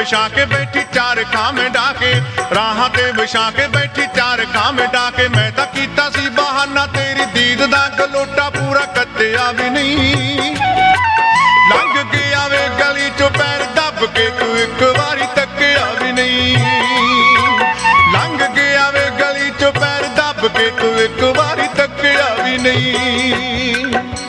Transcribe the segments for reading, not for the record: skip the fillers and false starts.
ਵਿਛਾ ਕੇ ਬੈਠੀ ਚਾਰ ਖਾਵੇਂ ਡਾਕੇ, ਰਾਹਾਂ ਤੇ ਵਿਛਾ ਕੇ ਬੈਠੀ ਚਾਰ ਖਾਵੇਂ ਡਾਕੇ। ਮੈਂ ਤਾਂ ਕੀਤਾ ਸੀ ਬਹਾਨਾ ਤੇਰੀ ਦੀਦ ਦਾ, ਗਲੋਟਾ ਪੂਰਾ ਕੱਟਿਆ ਵੀ ਨਹੀਂ। ਲੰਘ ਕੇ ਆਵੇ ਗਲੀ ਚੋਂ ਪੈਰ ਦੱਬ ਕੇ, ਤੂੰ ਇੱਕ ਵਾਰੀ ਤੱਕਿਆ ਵੀ ਨਹੀਂ। ਲੰਘ ਕੇ ਆਵੇ ਗਲੀ ਚੋਂ ਪੈਰ ਦੱਬ ਕੇ, ਤੂੰ ਇੱਕ ਵਾਰੀ ਤੱਕਿਆ ਵੀ ਨਹੀਂ।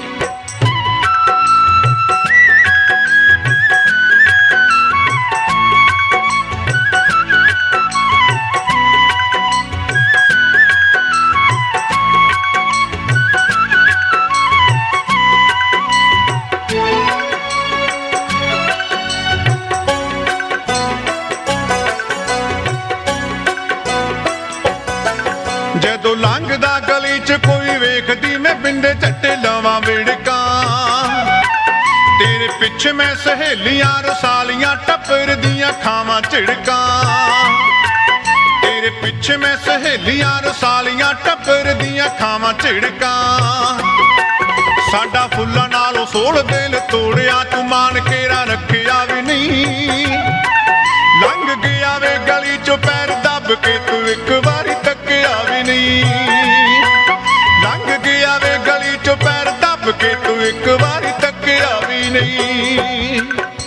ਜਦੋਂ ਲੰਘਦਾ ਗਲੀ ਚ ਕੋਈ ਵੇਖਦੀ ਮੈਂ ਬਿੰਦੇ ਝੱਟੇ ਲਾਵਾਂ ਵਿੜਕਾਂ। ਤੇਰੇ ਪਿੱਛੇ ਮੈਂ ਸਹੇਲੀਆਂ ਰਸਾਲੀਆਂ ਟੱਪਰਦੀਆਂ ਖਾਵਾਂ ਝਿੜਕਾਂ। ਤੇਰੇ ਪਿੱਛੇ ਮੈਂ ਸਹੇਲੀਆਂ ਰਸਾਲੀਆਂ ਟੱਪਰਦੀਆਂ ਖਾਵਾਂ ਝਿੜਕਾਂ। ਸਾਡਾ ਫੁੱਲਾਂ ਨਾਲੋਂ ਸੋਲ ਦਿਲ ਤੋੜਿਆ, ਤੂੰ ਮਾਣ ਕੇਰਾ ਰੱਖਿਆ ਵੀ ਨਹੀਂ। ਲੰਘ ਗਿਆ ਵੇ ਗਲੀ ਚੋਂ ਪੈਰ ਦੱਬ ਕੇ, ਤੂੰ ਇੱਕ ਵਾਰੀ ਤੱਕਿਆ ਵੀ ਨਹੀਂ। ਲੰਘ ਗਿਆ ਵੇ ਗਲੀ ਚੋਂ ਪੈਰ ਦੱਬ ਕੇ, ਤੂੰ ਇੱਕ ਵਾਰੀ ਤੱਕਿਆ ਵੀ ਨਹੀਂ।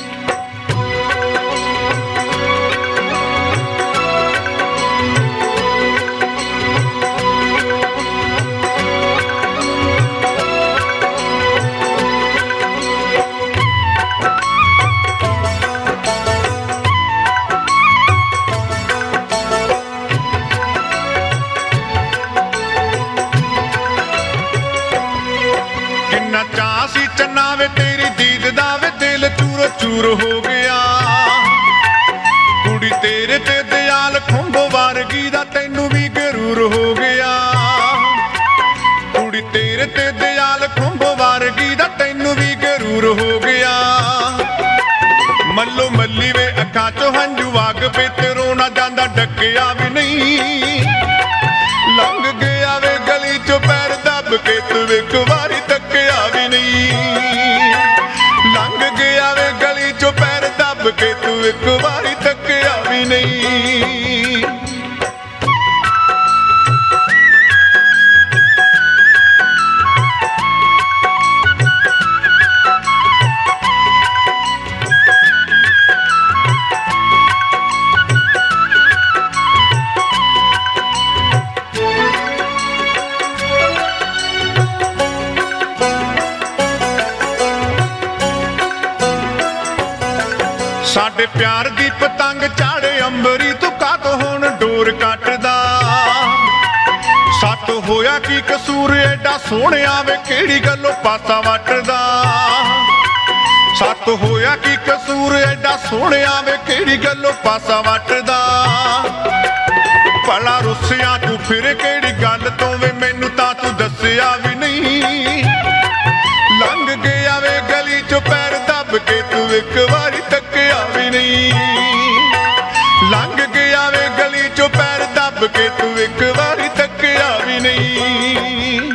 ਕਿੰਨਾ ਚਾਅ ਸੀ ਚੰਨਾ ਵੇ ਤੇਰੀ ਦੀਦ ਦਾ, ਵੇ ਦਿਲ ਚੂਰੋ ਚੂਰ ਹੋ ਗਿਆ। ਕੁੜੀ ਤੇਰੇ ਤੇ ਦਿਆਲ ਖੁੰਭ ਵਰਗੀ ਦਾ, ਤੈਨੂੰ ਵੀ ਗਰੂਰ ਹੋ ਗਿਆ। ਕੁੜੀ ਤੇਰੇ ਤੇ ਦਿਆਲ ਖੁੰਭ ਵਰਗੀ ਦਾ, ਤੈਨੂੰ ਵੀ ਗਰੂਰ ਹੋ ਗਿਆ। ਮੱਲੋ ਮੱਲੀ ਵੇ ਅੱਖਾਂ ਚੋਂ ਹੰਝੂ ਵਗ ਪਏ, ਤੇ ਰੋਣਾ ਜਾਂਦਾ ਡੱਕਿਆ ਵੀ ਨਹੀਂ। ਲੰਘ ਗਿਆ ਵੇ ਗਲੀ ਚੋਂ ਪੈਰ ਦੱਬ ਕੇ, ਤੂੰ ਇੱਕ ਵਾਰੀ ਤੱਕਿਆ ਵੀ ਨਹੀਂ। ਲੰਘ ਗਿਆ ਵੇ ਗਲੀ ਚੋਂ ਪੈਰ ਦੱਬ ਕੇ, ਤੂੰ ਇੱਕ ਵਾਰੀ ਤੱਕਿਆ ਵੀ ਨਹੀਂ। ਸਾਡੇ ਪਿਆਰ ਦੀ ਪਤੰਗ ਝਾੜੇ ਅੰਬਰੀ, ਤੂੰ ਕਾਹਤੋਂ ਹੁਣ ਡੋਰ ਕੱਟਦਾ। ਸੱਤ ਹੋਇਆ ਕੀ ਕਸੂਰ ਐਡਾ ਸੋਹਣਿਆ ਵੇ, ਕਿਹੜੀ ਗੱਲੋਂ ਪਾਸਾ ਵੱਟਦਾ। ਸੱਤ ਹੋਇਆ ਕੀ ਕਸੂਰ ਐਡਾ ਸੋਹਣਿਆ ਵੇ, ਕਿਹੜੀ ਗੱਲੋਂ ਪਾਸਾ ਵੱਟਦਾ। ਭਲਾ ਰੁੱਸਿਆ ਤੂੰ ਫਿਰ ਕਿਹੜੀ ਗੱਲ ਤੋਂ ਵੇ, ਮੈਨੂੰ ਤਾਂ ਤੂੰ ਦੱਸਿਆ ਵੀ ਨਹੀਂ। ਲੰਘ ਗਿਆ ਵੇ ਗਲੀ ਚੋਂ ਪੈਰ ਦੱਬ ਕੇ, ਤੂੰ ਇੱਕ ਵਾਰੀ ਤੱਕਿਆ ਵੀ ਨਹੀਂ। ਲੰਘ ਗਿਆ ਵੇ ਗਲੀ ਚੋਂ ਪੈਰ ਦੱਬ ਕੇ, ਤੂੰ ਇੱਕ ਵਾਰੀ ਤੱਕਿਆ ਵੀ ਨਹੀਂ।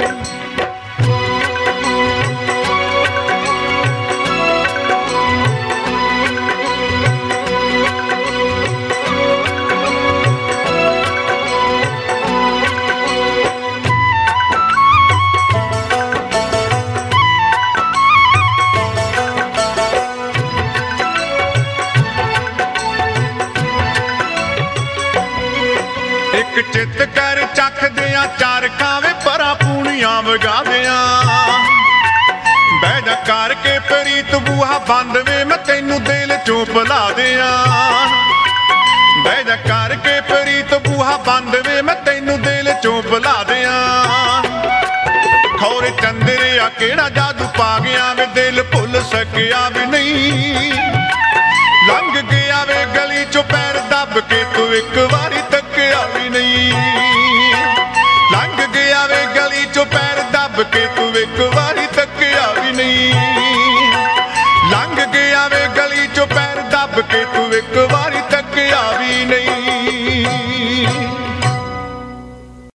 ਇੱਕ ਚਿੱਤ ਕਰ ਚੱਖਦਿਆਂ ਚਾਰ ਖਾਵੇ, ਪਰਾਂ ਪੂਣੀਆਂ ਵਗਾਦਿਆਂ। ਬਹਿ ਜਾ ਕਰਕੇ ਪ੍ਰੀਤ ਬੂਹਾ ਬੰਦ ਵੇ, ਮੈਂ ਤੈਨੂੰ ਦਿਲ ਚੋਂ ਭੁਲਾ ਦਿਆਂ। ਬਹਿ ਜਾ ਕਰਕੇ ਪ੍ਰੀਤ ਬੂਹਾ ਬੰਦ ਵੇ, ਮੈਂ ਤੈਨੂੰ ਦਿਲ ਚੋਂ ਭੁਲਾ ਦਿਆਂ। ਖੌਰੇ ਚੰਦਰਿਆ ਕਿਹੜਾ ਜਾਦੂ ਪਾ ਗਿਆ ਵੇ, ਦਿਲ ਭੁੱਲ ਸਕਿਆ ਵੀ ਨਹੀਂ। ਲੰਘ ਗਿਆ ਵੇ ਗਲੀ ਚੋਂ ਪੈਰ ਦੱਬ ਕੇ, ਤੂੰ ਇੱਕ ਵਾਰੀ ਤੱਕਿਆ ਵੀ ਨਹੀਂ। ਲੰਘ ਗਿਆ ਵੇ ਗਲੀ ਚੋਂ ਪੈਰ ਦੱਬ ਕੇ, ਤੂੰ ਇੱਕ ਵਾਰੀ ਤੱਕਿਆ ਵੀ ਨਹੀਂ। ਲੰਘ ਗਿਆ ਵੇ ਗਲੀ ਚੋਂ ਪੈਰ ਦੱਬ ਕੇ, ਤੂੰ ਇੱਕ ਵਾਰੀ